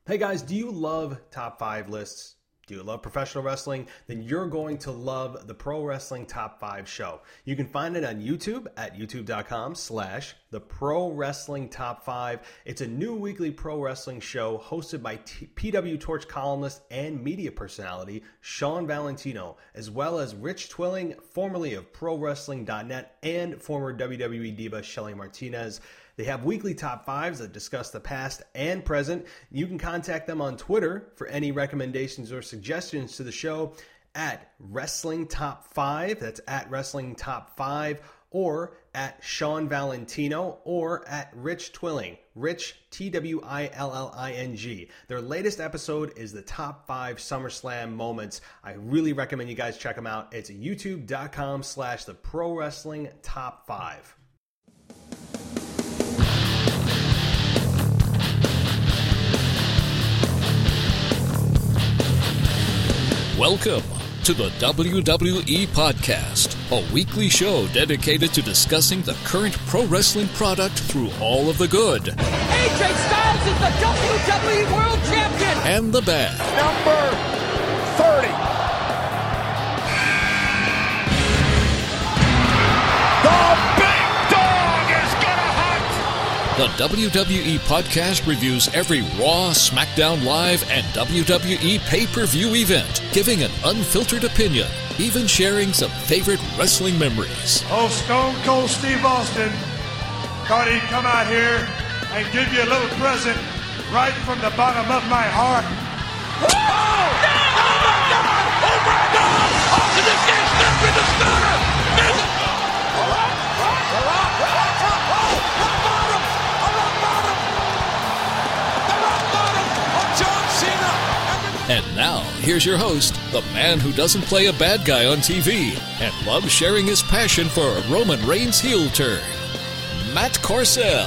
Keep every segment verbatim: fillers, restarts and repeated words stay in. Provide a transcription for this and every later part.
Hey guys, do you love top five lists? Do you love professional wrestling? Then you're going to love the Pro Wrestling Top five show. You can find it on YouTube at youtube.com slash the Pro Wrestling Top five. It's a new weekly pro wrestling show hosted by T- P W Torch columnist and media personality Sean Valentino, as well as Rich Twilling, formerly of Pro Wrestling dot net and former W W E diva Shelly Martinez. They have weekly top fives that discuss the past and present. You can contact them on Twitter for any recommendations or suggestions to the show at Wrestling Top five. That's at Wrestling Top five, or at Sean Valentino, or at Rich Twilling. Rich, T W I L L I N G. Their latest episode is the top five SummerSlam moments. I really recommend you guys check them out. It's youtube.com slash the Pro Wrestling Top five. Welcome to the W W E Podcast, a weekly show dedicated to discussing the current pro wrestling product through all of the good. A J Styles is the W W E World Champion! And the bad. Number thirty. The big dog is gonna hunt! The W W E Podcast reviews every Raw, SmackDown Live, and W W E pay-per-view event, giving an unfiltered opinion, even sharing some favorite wrestling memories. Oh, Stone Cold Steve Austin thought he'd come out here and give you a little present right from the bottom of my heart. Oh! Oh my God! Oh my God! Austin just can't step in the stunner! This... And now, here's your host, the man who doesn't play a bad guy on T V and loves sharing his passion for a Roman Reigns heel turn, Matt Corcel.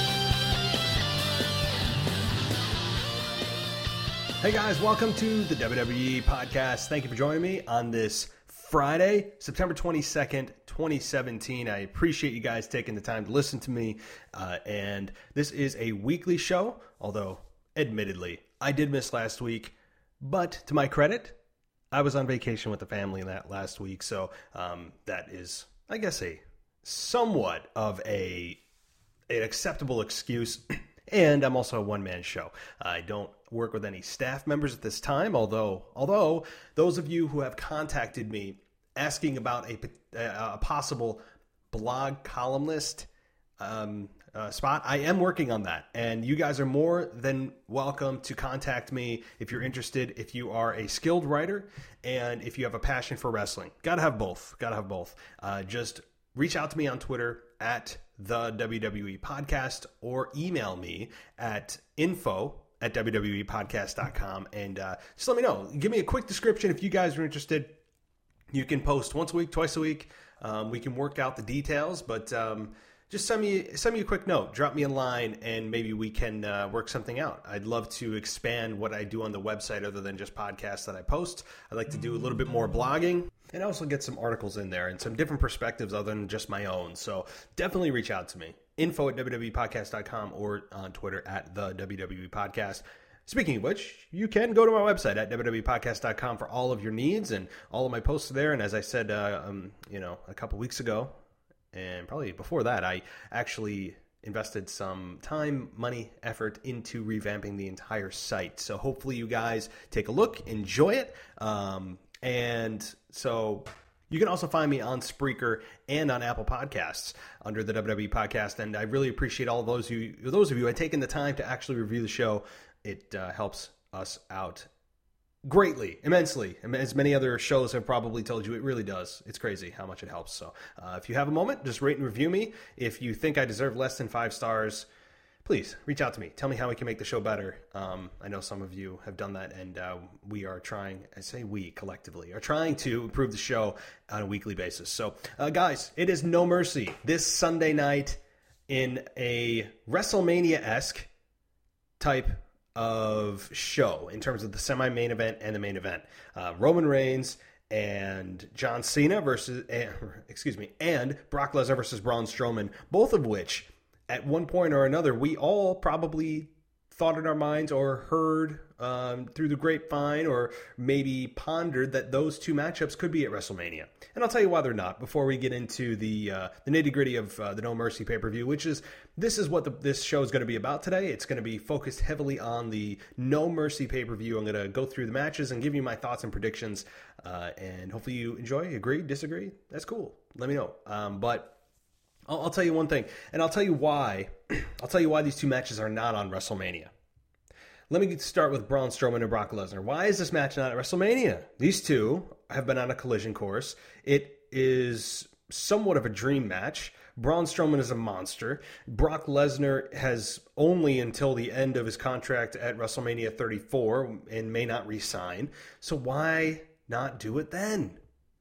Hey guys, welcome to the W W E Podcast. Thank you for joining me on this Friday, September twenty-second, twenty seventeen. I appreciate you guys taking the time to listen to me. Uh, and this is a weekly show, although admittedly, I did miss last week. But to my credit, I was on vacation with the family that last week, so um, that is, I guess, a somewhat of a an acceptable excuse. And I'm also a one-man show. I don't work with any staff members at this time, although although those of you who have contacted me asking about a, a possible blog columnist um, uh, spot, I am working on that. And you guys are more than welcome to contact me if you're interested, if you are a skilled writer, and if you have a passion for wrestling. Gotta have both. Gotta have both. Uh, just reach out to me on Twitter at the W W E Podcast, or email me at info at w w e podcast dot com, and uh, just let me know. Give me a quick description if you guys are interested. You can post once a week, twice a week. Um, we can work out the details, but um, just send me send me a quick note. Drop me a line, and maybe we can uh, work something out. I'd love to expand what I do on the website other than just podcasts that I post. I'd like to do a little bit more blogging, and also get some articles in there and some different perspectives other than just my own. So definitely reach out to me. Info at w w e podcast dot com, or on Twitter at the W W E Podcast. Speaking of which, you can go to my website at w w e podcast dot com for all of your needs, and all of my posts are there. And as I said, uh, um, you know, a couple weeks ago, and probably before that, I actually invested some time, money, effort into revamping the entire site. So hopefully you guys take a look, enjoy it. Um, and so you can also find me on Spreaker and on Apple Podcasts under the W W E Podcast. And I really appreciate all of those of you, those of you who have taken the time to actually review the show. It uh, helps us out greatly, immensely. As many other shows have probably told you, it really does. It's crazy how much it helps. So uh, if you have a moment, just rate and review me. If you think I deserve less than five stars, please reach out to me. Tell me how we can make the show better. Um, I know some of you have done that, and uh, we are trying, I say we collectively, are trying to improve the show on a weekly basis. So uh, guys, it is No Mercy this Sunday night in a WrestleMania-esque type of show in terms of the semi-main event and the main event. Uh, Roman Reigns and John Cena versus, uh, excuse me, and Brock Lesnar versus Braun Strowman, both of which, at one point or another, we all probably thought in our minds or heard um, through the grapevine or maybe pondered that those two matchups could be at WrestleMania. And I'll tell you why they're not before we get into the uh, the nitty-gritty of uh, the No Mercy pay-per-view, which is, this is what the, this show is going to be about today. It's going to be focused heavily on the No Mercy pay-per-view. I'm going to go through the matches and give you my thoughts and predictions, uh, and hopefully you enjoy, agree, disagree. That's cool. Let me know. Um, but I'll, I'll tell you one thing, and I'll tell you why. I'll tell you why these two matches are not on WrestleMania. Let me start with Braun Strowman and Brock Lesnar. Why is this match not at WrestleMania? These two have been on a collision course. It is somewhat of a dream match. Braun Strowman is a monster. Brock Lesnar has only until the end of his contract at WrestleMania thirty-four and may not re-sign. So why not do it then?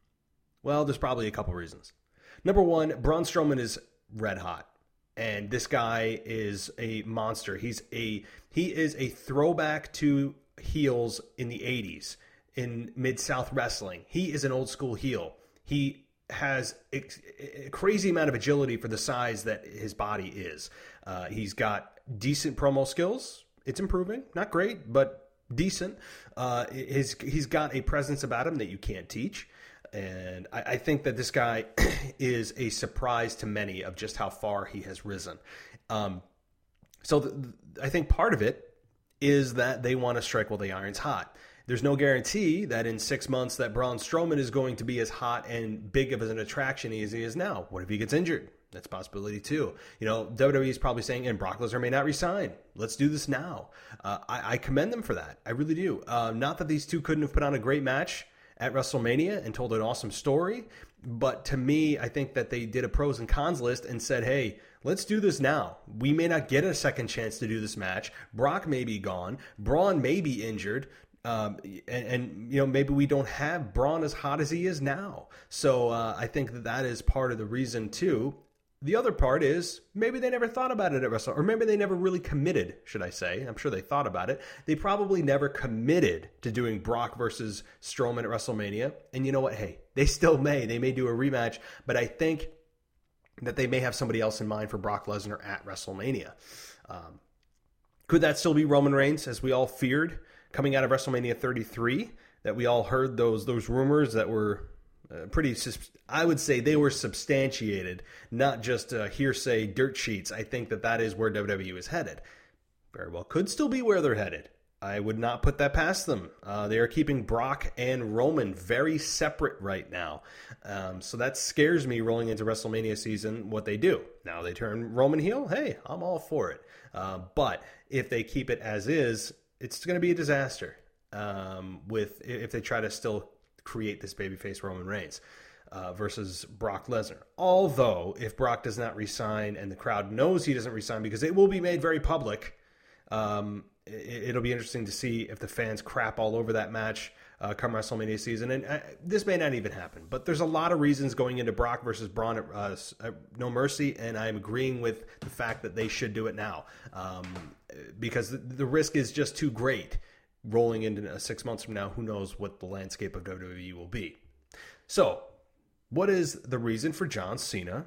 Well, there's probably a couple reasons. Number one, Braun Strowman is red hot. And this guy is a monster. He's a he is a throwback to heels in the eighties in Mid-South Wrestling. He is an old school heel. He has a, a crazy amount of agility for the size that his body is. Uh, he's got decent promo skills. It's improving. Not great, but decent. Uh, his, he's got a presence about him that you can't teach. And I, I think that this guy is a surprise to many of just how far he has risen. Um, so the, I think part of it is that they want to strike while the iron's hot. There's no guarantee that in six months that Braun Strowman is going to be as hot and big of an attraction as he is now. What if he gets injured? That's a possibility too. You know, W W E is probably saying, and Brock Lesnar may not resign. Let's do this now. Uh, I, I commend them for that. I really do. Uh, not that these two couldn't have put on a great match at WrestleMania and told an awesome story, but to me, I think that they did a pros and cons list and said, hey, let's do this now. We may not get a second chance to do this match. Brock may be gone. Braun may be injured. Um, and, and, you know, maybe we don't have Braun as hot as he is now. So uh, I think that that is part of the reason, too. The other part is maybe they never thought about it at WrestleMania, or maybe they never really committed, should I say. I'm sure they thought about it. They probably never committed to doing Brock versus Strowman at WrestleMania. And you know what? Hey, they still may. They may do a rematch, but I think that they may have somebody else in mind for Brock Lesnar at WrestleMania. Um, could that still be Roman Reigns, as we all feared coming out of WrestleMania thirty-three, that we all heard those those rumors that were uh, pretty, I would say they were substantiated, not just uh, hearsay dirt sheets. I think that that is where W W E is headed. Very well could still be where they're headed. I would not put that past them. Uh, they are keeping Brock and Roman very separate right now. Um, so that scares me rolling into WrestleMania season, what they do. Now they turn Roman heel. Hey, I'm all for it. Uh, but if they keep it as is, it's going to be a disaster um, with if they try to still create this babyface Roman Reigns uh, versus Brock Lesnar. Although, if Brock does not resign and the crowd knows he doesn't resign, because it will be made very public, um, it, it'll be interesting to see if the fans crap all over that match uh, come WrestleMania season. And uh, this may not even happen, but there's a lot of reasons going into Brock versus Braun at uh, No Mercy, and I'm agreeing with the fact that they should do it now um, because the, the risk is just too great. Rolling into six months from now, who knows what the landscape of W W E will be. So, what is the reason for John Cena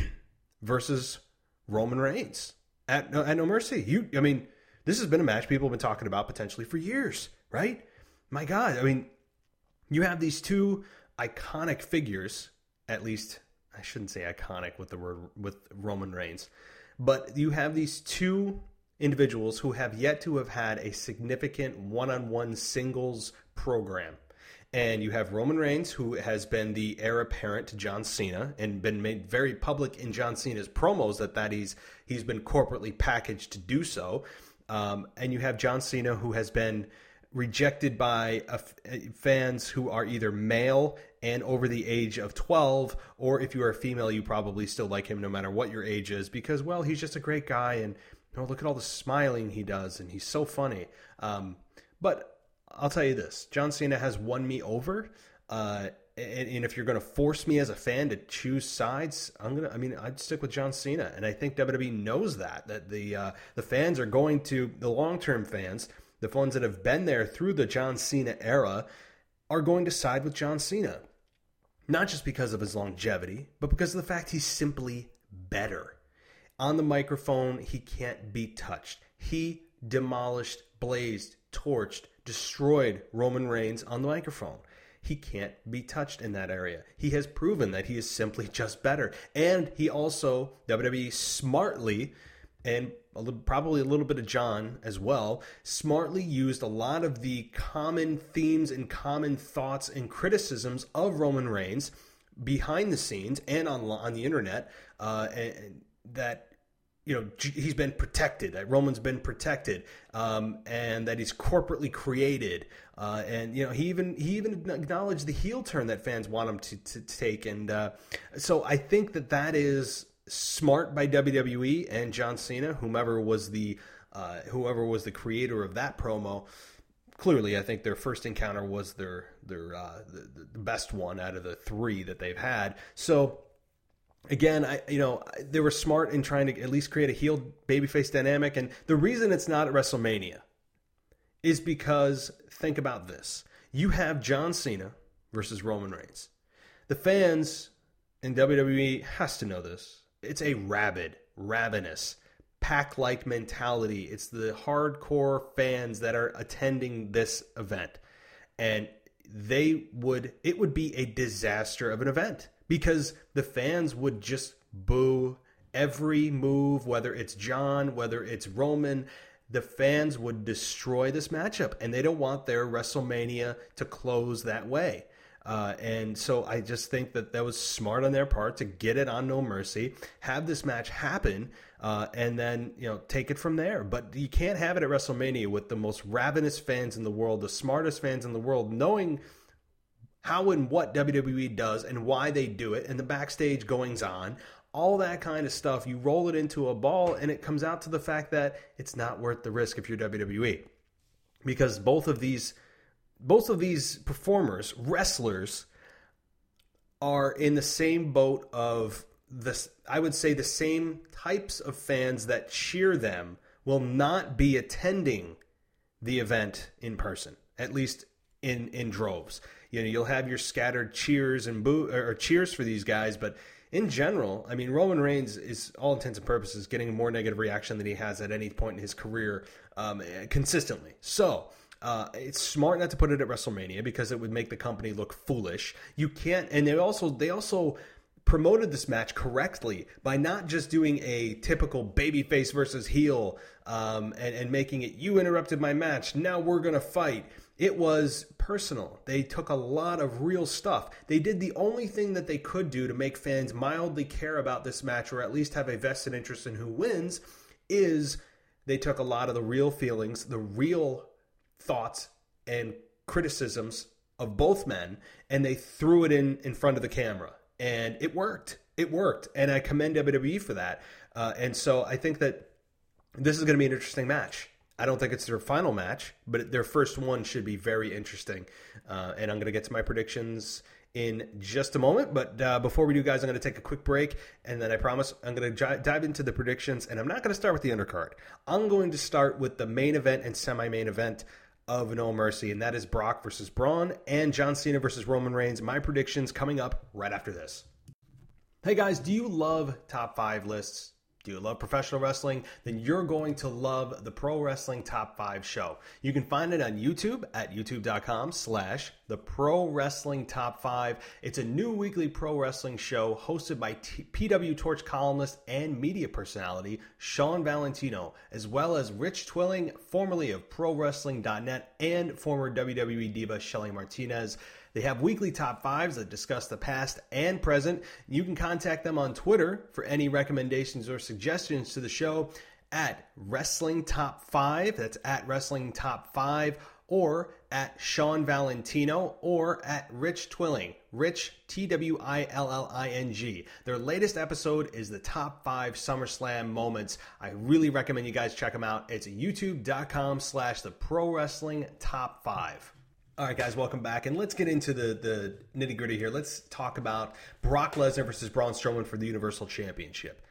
versus Roman Reigns at, at No Mercy? You, I mean, this has been a match people have been talking about potentially for years, right? My God, I mean, you have these two iconic figures, at least, I shouldn't say iconic with the word, with Roman Reigns, but you have these two individuals who have yet to have had a significant one-on-one singles program. And you have Roman Reigns, who has been the heir apparent to John Cena and been made very public in John Cena's promos that, that he's he's been corporately packaged to do so. Um, and you have John Cena, who has been rejected by uh, fans who are either male and over the age of twelve, or if you are a female, you probably still like him no matter what your age is, because, well, he's just a great guy, and oh, look at all the smiling he does, and he's so funny. Um, but I'll tell you this, John Cena has won me over, uh, and, and if you're going to force me as a fan to choose sides, I'm gonna. I mean, I'd stick with John Cena, and I think W W E knows that that the uh, the fans are going to, the long-term fans, the ones that have been there through the John Cena era, are going to side with John Cena, not just because of his longevity, but because of the fact he's simply better. On the microphone, he can't be touched. He demolished, blazed, torched, destroyed Roman Reigns on the microphone. He can't be touched in that area. He has proven that he is simply just better. And he also, W W E smartly, and a little, probably a little bit of John as well, smartly used a lot of the common themes and common thoughts and criticisms of Roman Reigns behind the scenes and on on the internet, uh, and that, you know, he's been protected, that Roman's been protected, um, and that he's corporately created. Uh, and, you know, he even he even acknowledged the heel turn that fans want him to, to take. And uh, so I think that that is smart by W W E and John Cena, whomever was the uh, whoever was the creator of that promo. Clearly, I think their first encounter was their their uh, the, the best one out of the three that they've had. So again, I you know they were smart in trying to at least create a heel babyface dynamic. And the reason it's not at WrestleMania is because, think about this: you have John Cena versus Roman Reigns. The fans in W W E has to know this. It's a rabid, ravenous, pack-like mentality. It's the hardcore fans that are attending this event. And they would, it would be a disaster of an event because the fans would just boo every move, whether it's John, whether it's Roman. The fans would destroy this matchup, and they don't want their WrestleMania to close that way. Uh, and so I just think that that was smart on their part to get it on No Mercy, have this match happen, uh, and then, you know, take it from there. But you can't have it at WrestleMania with the most ravenous fans in the world, the smartest fans in the world, knowing how and what W W E does and why they do it, and the backstage goings on, all that kind of stuff. You roll it into a ball, and it comes out to the fact that it's not worth the risk if you're W W E, because both of these. Both of these performers, wrestlers, are in the same boat of this. I would say the same types of fans that cheer them will not be attending the event in person, at least in, in droves. You know, you'll have your scattered cheers and boo or cheers for these guys, but in general, I mean, Roman Reigns is, all intents and purposes, getting a more negative reaction than he has at any point in his career um, consistently. So. Uh, it's smart not to put it at WrestleMania because it would make the company look foolish. You can't, and they also they also promoted this match correctly by not just doing a typical babyface versus heel um, and, and making it, you interrupted my match, now we're going to fight. It was personal. They took a lot of real stuff. They did the only thing that they could do to make fans mildly care about this match, or at least have a vested interest in who wins, is they took a lot of the real feelings, the real thoughts and criticisms of both men, and they threw it in in front of the camera, and it worked. It worked, and I commend W W E for that. Uh, and so I think that this is going to be an interesting match. I don't think it's their final match, but their first one should be very interesting. Uh, and I'm going to get to my predictions in just a moment. But uh, before we do, guys, I'm going to take a quick break, and then I promise I'm going to j- dive into the predictions. And I'm not going to start with the undercard. I'm going to start with the main event and semi-main event of No Mercy, and that is Brock versus Braun and John Cena versus Roman Reigns. My predictions coming up right after this. Hey guys, do you love top five lists? Do you love professional wrestling? Then you're going to love the Pro Wrestling Top five show. You can find it on YouTube at youtube.com slash the Pro Wrestling Top five. It's a new weekly pro wrestling show hosted by T- P W Torch columnist and media personality Sean Valentino, as well as Rich Twilling, formerly of Pro Wrestling dot net and former W W E diva Shelly Martinez. They have weekly top fives that discuss the past and present. You can contact them on Twitter for any recommendations or suggestions to the show at Wrestling Top five. That's at Wrestling Top five, or at Sean Valentino, or at Rich Twilling. Rich, T W I L L I N G. Their latest episode is the top five SummerSlam moments. I really recommend you guys check them out. It's youtube.com slash the Pro Wrestling Top five. All right, guys, welcome back. And let's get into the, the nitty-gritty here. Let's talk about Brock Lesnar versus Braun Strowman for the Universal Championship.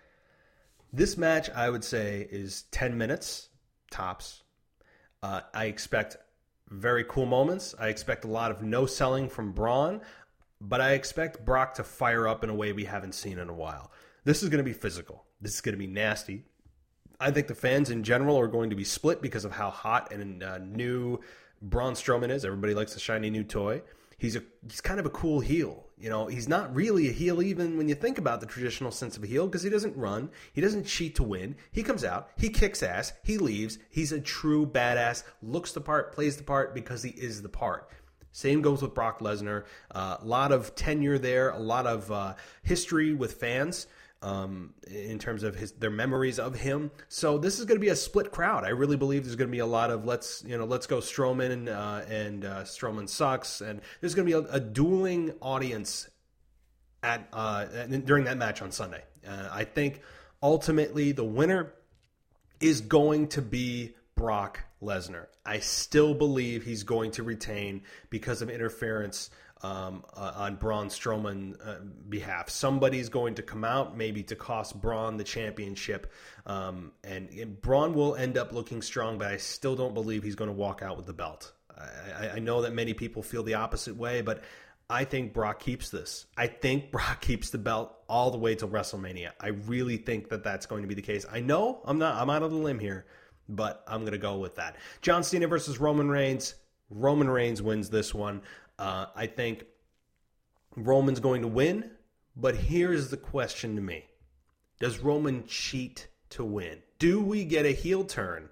This match, I would say, is ten minutes, tops. Uh, I expect very cool moments. I expect a lot of no-selling from Braun, but I expect Brock to fire up in a way we haven't seen in a while. This is going to be physical. This is going to be nasty. I think the fans in general are going to be split because of how hot and uh, new Braun Strowman is. Everybody likes a shiny new toy. He's a he's kind of a cool heel. You know, he's not really a heel even when you think about the traditional sense of a heel, because he doesn't run. He doesn't cheat to win. He comes out. He kicks ass. He leaves. He's a true badass. Looks the part, plays the part because he is the part. Same goes with Brock Lesnar. Uh, a lot of tenure there. A lot of uh, history with fans. Um, in terms of his, their memories of him. So this is going to be a split crowd. I really believe there's going to be a lot of let's, you know, let's go Strowman and, uh, and uh, Strowman sucks. And there's going to be a, a dueling audience at uh, during that match on Sunday. Uh, I think ultimately the winner is going to be Brock Lesnar. I still believe he's going to retain because of interference Um, uh, on Braun Strowman's uh, behalf. Somebody's going to come out, maybe to cost Braun the championship, um, and, and Braun will end up looking strong, but I still don't believe he's going to walk out with the belt. I, I know that many people feel the opposite way, but I think Brock keeps this. I think Brock keeps the belt all the way to WrestleMania. I really think that that's going to be the case. I know I'm not. I'm out of the limb here, but I'm going to go with that. John Cena versus Roman Reigns. Roman Reigns wins this one. Uh, I think Roman's going to win, but here's the question to me. Does Roman cheat to win? Do we get a heel turn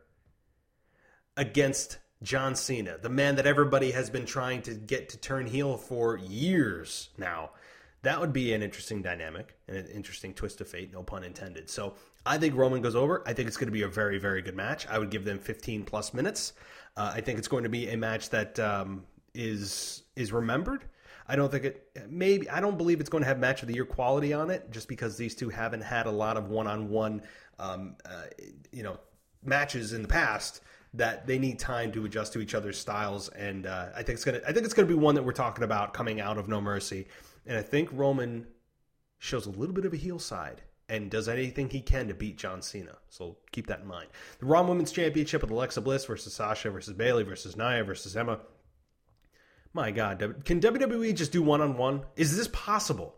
against John Cena, the man that everybody has been trying to get to turn heel for years now? That would be an interesting dynamic and an interesting twist of fate, no pun intended. So I think Roman goes over. I think it's going to be a very, very good match. I would give them fifteen plus minutes. Uh, I think it's going to be a match that um, is is remembered. I don't think it maybe I don't believe it's going to have match of the year quality on it, just because these two haven't had a lot of one-on-one um, uh, you know matches in the past that they need time to adjust to each other's styles. And uh, I think it's gonna I think it's gonna be one that we're talking about coming out of No Mercy. And I think Roman shows a little bit of a heel side and does anything he can to beat John Cena. So keep that in mind. The Raw Women's Championship with Alexa Bliss versus Sasha versus Bayley versus Nia versus Emma. My God, can W W E just do one-on-one? Is this possible?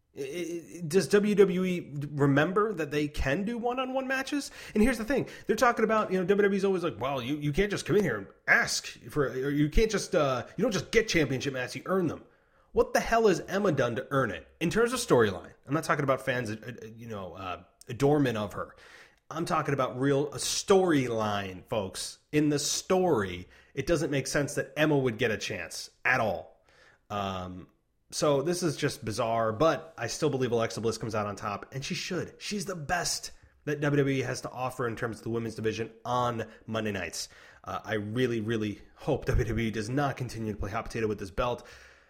Does W W E remember that they can do one-on-one matches? And here's the thing. They're talking about, you know, W W E's always like, well, you, you can't just come in here and ask for, or you can't just, uh, you don't just get championship matches, you earn them. What the hell has Emma done to earn it? In terms of storyline, I'm not talking about fans, you know, uh, adornment of her. I'm talking about real a storyline, folks. In the story, it doesn't make sense that Emma would get a chance at all. Um, so this is just bizarre, but I still believe Alexa Bliss comes out on top, and she should. She's the best that W W E has to offer in terms of the women's division on Monday nights. Uh, I really, really hope W W E does not continue to play hot potato with this belt.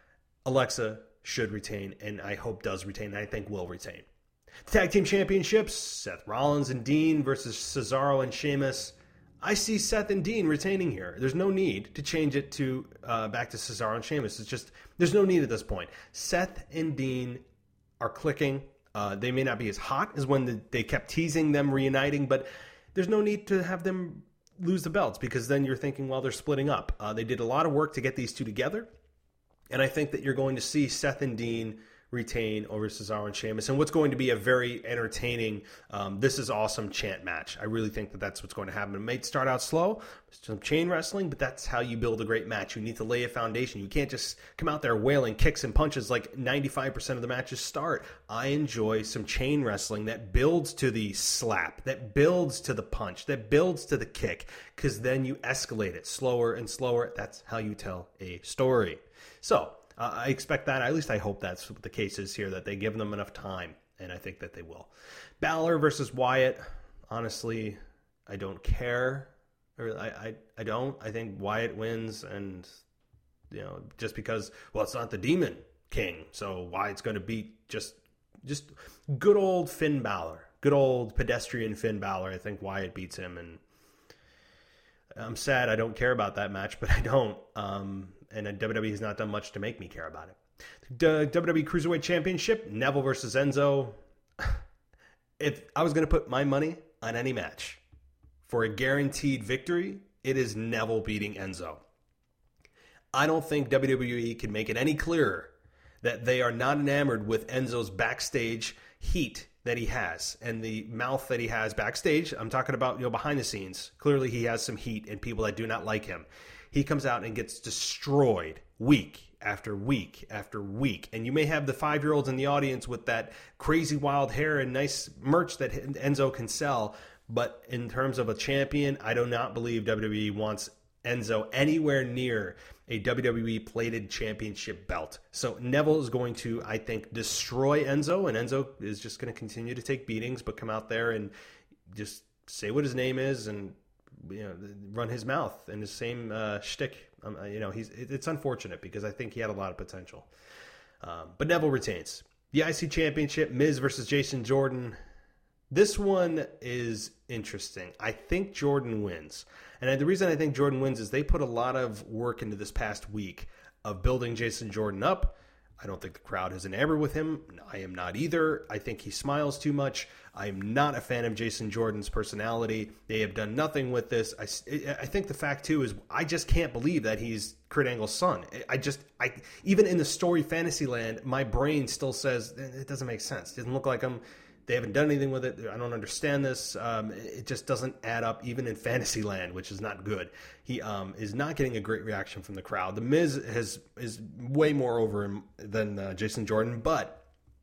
Alexa should retain, and I hope does retain, and I think will retain. Tag Team Championships, Seth Rollins and Dean versus Cesaro and Sheamus. I see Seth and Dean retaining here. There's no need to change it to uh, back to Cesaro and Sheamus. It's just, there's no need at this point. Seth and Dean are clicking. Uh, they may not be as hot as when the, they kept teasing them reuniting, but there's no need to have them lose the belts, because then you're thinking, well, they're splitting up. Uh, they did a lot of work to get these two together, and I think that you're going to see Seth and Dean retain over Cesaro and Sheamus, and what's going to be a very entertaining um, this is awesome chant match. I really think that that's what's going to happen. It may start out slow, some chain wrestling, but that's how you build a great match. You need to lay a foundation. You can't just come out there wailing kicks and punches like ninety-five percent of the matches start. I enjoy some chain wrestling that builds to the slap, that builds to the punch, that builds to the kick, because then you escalate it slower and slower. That's how you tell a story. So Uh, I expect that, at least I hope that's what the case is here, that they give them enough time, and I think that they will. Balor versus Wyatt, honestly, I don't care. Or I, I, I don't. I think Wyatt wins, and, you know, just because, well, it's not the Demon King, so Wyatt's going to beat just, just good old Finn Balor. Good old pedestrian Finn Balor. I think Wyatt beats him, and I'm sad I don't care about that match, but I don't. Um... And W W E has not done much to make me care about it. The W W E Cruiserweight Championship, Neville versus Enzo. If I was going to put my money on any match for a guaranteed victory, it is Neville beating Enzo. I don't think W W E can make it any clearer that they are not enamored with Enzo's backstage heat that he has and the mouth that he has backstage, I'm talking about, you know, behind the scenes, clearly he has some heat and people that do not like him. He comes out and gets destroyed week after week after week. And you may have the five-year-olds in the audience with that crazy wild hair and nice merch that Enzo can sell. But in terms of a champion, I do not believe W W E wants Enzo anywhere near a W W E plated championship belt. So Neville is going to, I think, destroy Enzo, and Enzo is just going to continue to take beatings, but come out there and just say what his name is and, you know, run his mouth and his same uh, shtick. Um, you know, he's it's unfortunate because I think he had a lot of potential. Um, but Neville retains. The I C Championship, Miz versus Jason Jordan. This one is interesting. I think Jordan wins. And the reason I think Jordan wins is they put a lot of work into this past week of building Jason Jordan up. I don't think the crowd is enamored with him. I am not either. I think he smiles too much. I am not a fan of Jason Jordan's personality. They have done nothing with this. I, I think the fact, too, is I just can't believe that he's Kurt Angle's son. I just, I even in the story Fantasyland, my brain still says it doesn't make sense. It doesn't look like him. They haven't done anything with it. I don't understand this. Um, it just doesn't add up, even in Fantasyland, which is not good. He um, is not getting a great reaction from the crowd. The Miz has is way more over him than uh, Jason Jordan, but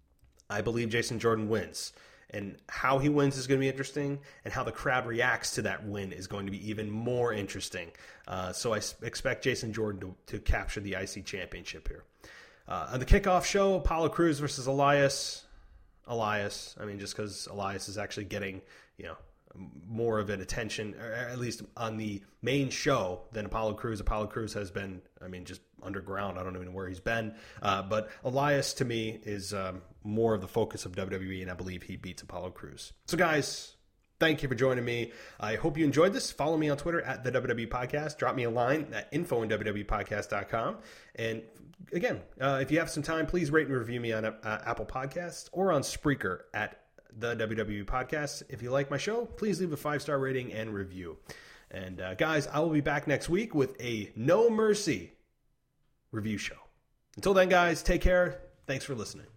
I believe Jason Jordan wins. And how he wins is going to be interesting, and how the crowd reacts to that win is going to be even more interesting. Uh, so I expect Jason Jordan to, to capture the I C Championship here. Uh, on the kickoff show, Apollo Crews versus Elias. Elias, I mean, just because Elias is actually getting, you know, more of an attention, or at least on the main show, than Apollo Crews. Apollo Crews has been, I mean, just underground. I don't even know where he's been. Uh, but Elias, to me, is um, more of the focus of W W E, and I believe he beats Apollo Crews. So, guys, thank you for joining me. I hope you enjoyed this. Follow me on Twitter at the W W E Podcast. Drop me a line at info at W W E podcast dot com. And again, uh, if you have some time, please rate and review me on uh, Apple Podcasts or on Spreaker at the W W E Podcast. If you like my show, please leave a five-star rating and review. And uh, guys, I will be back next week with a No Mercy review show. Until then, guys, take care. Thanks for listening.